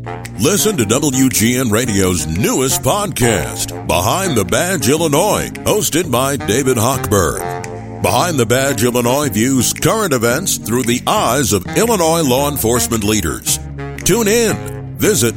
Listen to WGN Radio's newest podcast, Behind the Badge Illinois, hosted by David Hochberg. Behind the Badge Illinois views current events through the eyes of Illinois law enforcement leaders. Tune in. Visit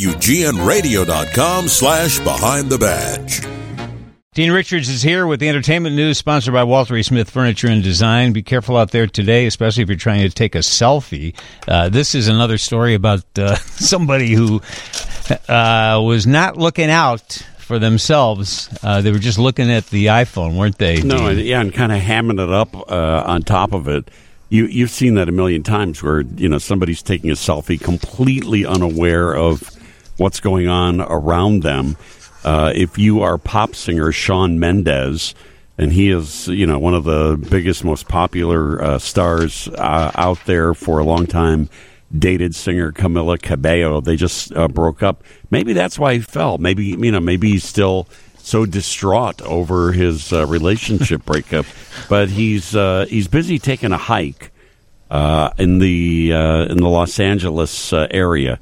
WGNRadio.com/Behind the Badge. Dean Richards is here with the entertainment news, sponsored by Walter E. Smith Furniture and Design. Be careful out there today, especially if you're trying to take a selfie. This is another story about somebody who was not looking out for themselves. They were just looking at the iPhone, weren't they, Dean? No, yeah, and kind of hamming it up on top of it. You've seen that a million times where, somebody's taking a selfie completely unaware of what's going on around them. If you are pop singer Shawn Mendes, and he is, one of the biggest, most popular stars out there for a long time, dated singer Camila Cabello. They just broke up. Maybe that's why he fell. Maybe he's still so distraught over his relationship breakup. But he's busy taking a hike in the Los Angeles area.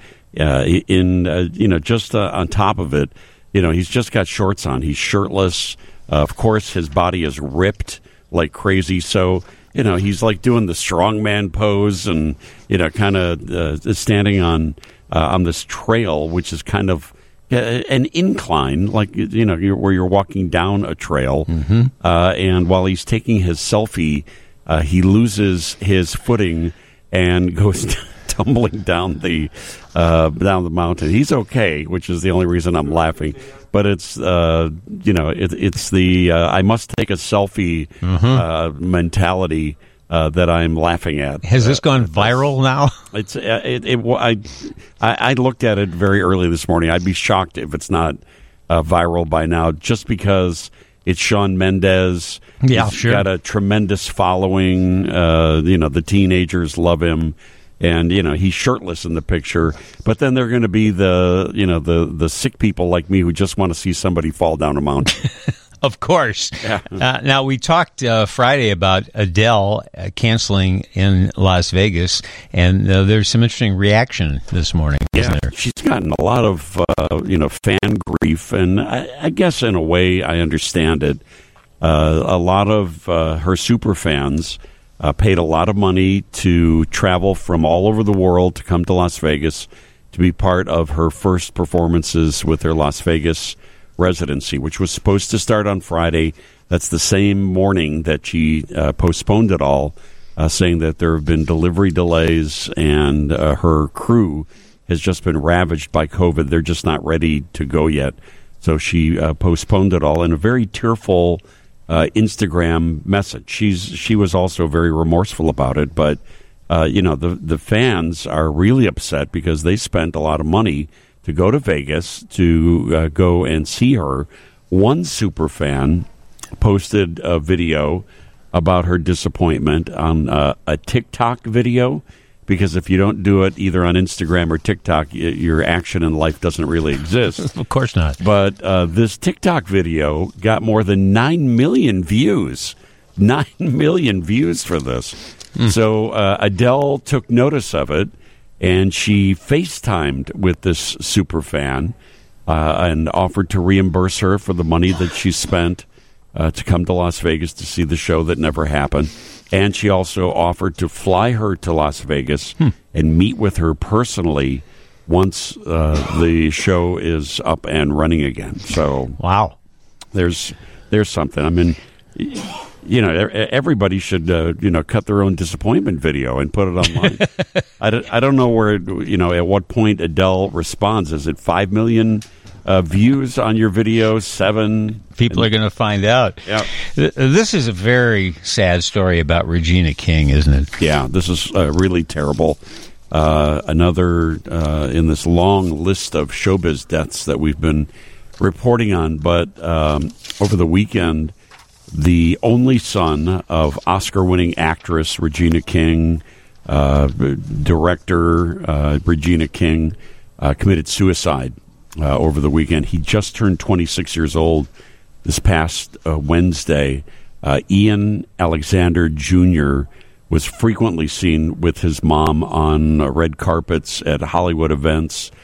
Just on top of it. He's just got shorts on. He's shirtless. Of course, his body is ripped like crazy. So, he's like doing the strongman pose and, kind of standing on this trail, which is kind of an incline, like, where you're walking down a trail. Mm-hmm. And while he's taking his selfie, he loses his footing and goes tumbling down the mountain. He's okay, which is the only reason I'm laughing. But it's it's the I must take a selfie mentality that I'm laughing at. Has this gone viral now? I looked at it very early this morning. I'd be shocked if it's not viral by now, just because it's Shawn Mendes. Yeah, He's sure. got a tremendous following. The teenagers love him. And, he's shirtless in the picture. But then there are going to be the sick people like me who just want to see somebody fall down a mountain. Of course. Yeah. Now, we talked Friday about Adele canceling in Las Vegas, and there's some interesting reaction this morning, isn't there? She's gotten a lot of, fan grief, and I guess in a way I understand it. A lot of her super fans paid a lot of money to travel from all over the world to come to Las Vegas to be part of her first performances with her Las Vegas residency, which was supposed to start on Friday. That's the same morning that she postponed it all, saying that there have been delivery delays and her crew has just been ravaged by COVID. They're just not ready to go yet. So she postponed it all in a very tearful Instagram message. She was also very remorseful about it, but the fans are really upset because they spent a lot of money to go to Vegas to go and see her. One super fan posted a video about her disappointment on a TikTok video, because if you don't do it either on Instagram or TikTok, your action in life doesn't really exist. Of course not. But this TikTok video got more than 9 million views. 9 million views for this. So Adele took notice of it, and she FaceTimed with this super fan and offered to reimburse her for the money that she spent to come to Las Vegas to see the show that never happened. And she also offered to fly her to Las Vegas and meet with her personally once the show is up and running again. So, wow, there's something. I mean, everybody should cut their own disappointment video and put it online. I don't know where at what point Adele responds. Is it 5 million? Views on your video, 7. People are going to find out. Yeah. This is a very sad story about Regina King, isn't it? Yeah, this is really terrible. Another in this long list of showbiz deaths that we've been reporting on. But over the weekend, the only son of Oscar-winning actress Regina King, director Regina King, committed suicide. Over the weekend. He just turned 26 years old this past Wednesday. Ian Alexander Jr. was frequently seen with his mom on red carpets at Hollywood events,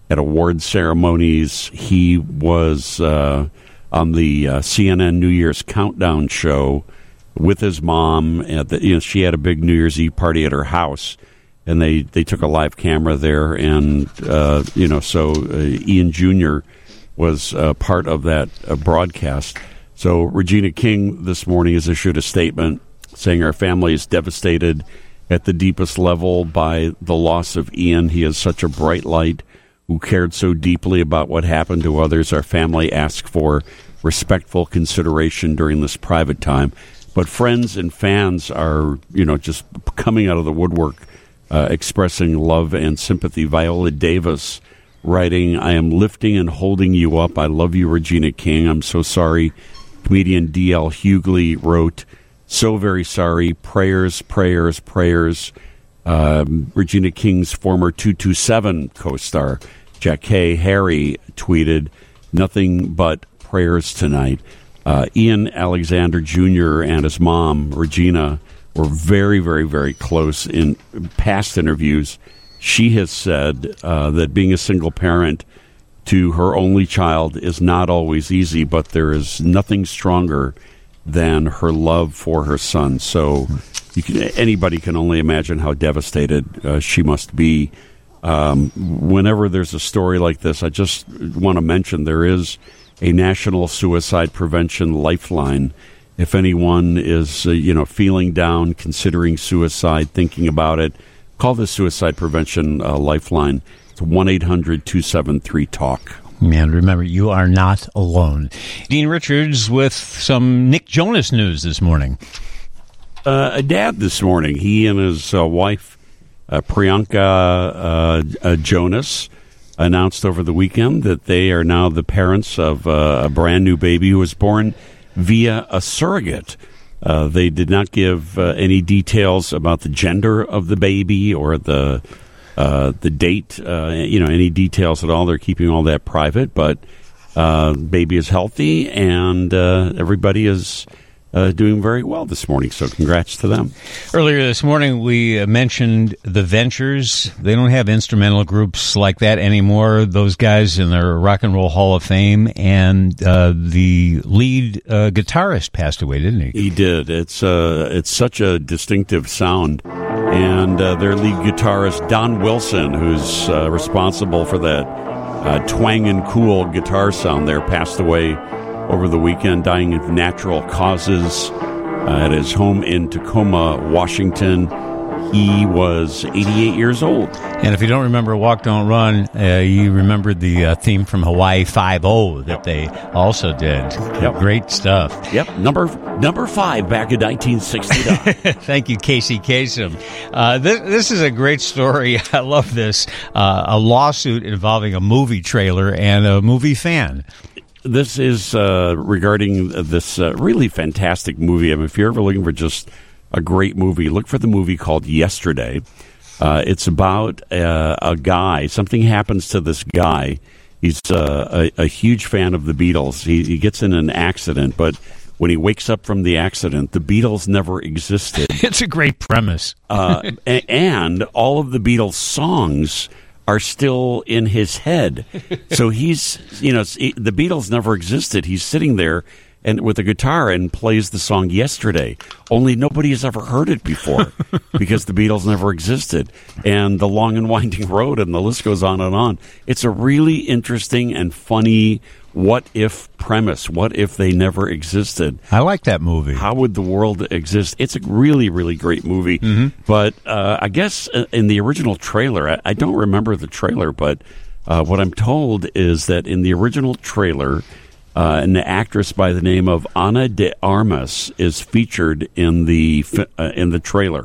at award ceremonies. He was on the CNN New Year's Countdown show with his mom. She had a big New Year's Eve party at her house, and they took a live camera there, and so Ian Jr. was part of that broadcast. So Regina King this morning has issued a statement saying our family is devastated at the deepest level by the loss of Ian. He is such a bright light who cared so deeply about what happened to others. Our family asks for respectful consideration during this private time. But friends and fans are, just coming out of the woodwork, expressing love and sympathy. Viola Davis writing, I am lifting and holding you up. I love you, Regina King. I'm so sorry. Comedian D.L. Hughley wrote, so very sorry. Prayers, prayers, prayers. Regina King's former 227 co-star, Jackée Harry, tweeted, nothing but prayers tonight. Ian Alexander Jr. and his mom, Regina, were very, very, very close in past interviews. She has said that being a single parent to her only child is not always easy, but there is nothing stronger than her love for her son. So anybody can only imagine how devastated she must be. Whenever there's a story like this, I just want to mention there is a National Suicide Prevention Lifeline. If anyone is, feeling down, considering suicide, thinking about it, call the Suicide Prevention Lifeline. It's 1-800-273-TALK. And remember, you are not alone. Dean Richards with some Nick Jonas news this morning. A dad this morning. He and his wife, Priyanka Jonas, announced over the weekend that they are now the parents of a brand new baby who was born via a surrogate. They did not give any details about the gender of the baby or the date, any details at all. They're keeping all that private, but baby is healthy, and everybody is doing very well this morning, so congrats to them. Earlier this morning, we mentioned the Ventures. They don't have instrumental groups like that anymore. Those guys in their Rock and Roll Hall of Fame, and the lead guitarist passed away, didn't he? He did. It's such a distinctive sound. And their lead guitarist, Don Wilson, who's responsible for that twang and cool guitar sound there, passed away over the weekend, dying of natural causes at his home in Tacoma, Washington. He was 88 years old. And if you don't remember Walk, Don't Run, you remembered the theme from Hawaii Five-0 that they also did. Yep. Great stuff. Yep, number 5 back in 1969. Thank you, Casey Kasem. This is a great story. I love this. A lawsuit involving a movie trailer and a movie fan. This is regarding this really fantastic movie. I mean, if you're ever looking for just a great movie, look for the movie called Yesterday. It's about a guy. Something happens to this guy. He's a huge fan of the Beatles. He gets in an accident, but when he wakes up from the accident, the Beatles never existed. It's a great premise. And all of the Beatles songs are still in his head. So he's, the Beatles never existed. He's sitting there and with a guitar and plays the song Yesterday. Only nobody has ever heard it before because the Beatles never existed. And The Long and Winding Road, and the list goes on and on. It's a really interesting and funny what-if premise. What if they never existed? I like that movie. How would the world exist? It's a really, really great movie. Mm-hmm. But I guess in the original trailer, I don't remember the trailer, but what I'm told is that in the original trailer, an actress by the name of Ana de Armas is featured in the trailer.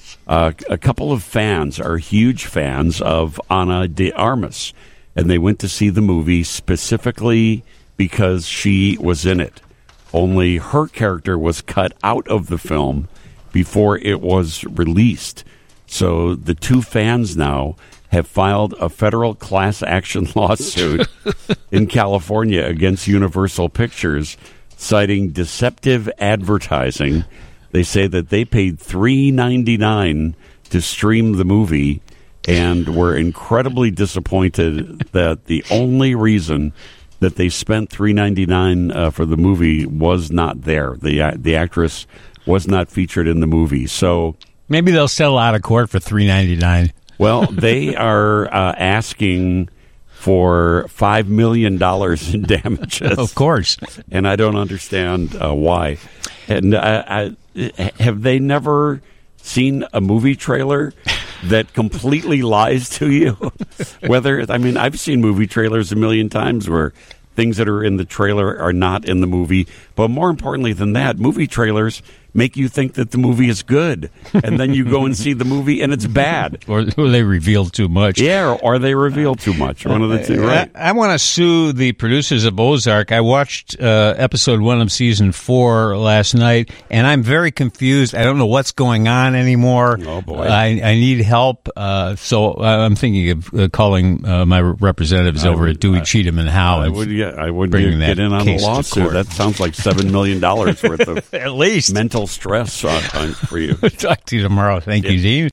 A couple of fans are huge fans of Ana de Armas, and they went to see the movie specifically because she was in it. Only her character was cut out of the film before it was released. So the two fans now have filed a federal class action lawsuit in California against Universal Pictures, citing deceptive advertising. They say that they paid $3.99 to stream the movie, and were incredibly disappointed that the only reason that they spent $3.99 for the movie was not there. The actress was not featured in the movie. So maybe they'll settle out of court for $3.99. Well, they are asking for $5 million in damages. Of course. And I don't understand why. And have they never seen a movie trailer that completely lies to you? I've seen movie trailers a million times where things that are in the trailer are not in the movie. But more importantly than that, movie trailers make you think that the movie is good. And then you go and see the movie and it's bad. Or they reveal too much. Yeah, or they reveal too much. One of the two, right? I want to sue the producers of Ozark. I watched episode 1 of season 4 last night, and I'm very confused. I don't know what's going on anymore. Oh, boy. I need help. So I'm thinking of calling my representatives over at Dewey, Cheatham and Howe. I would get in on the lawsuit. That sounds like $7 million worth of at least mental stress for you. Talk to you tomorrow. Thank you, Dean.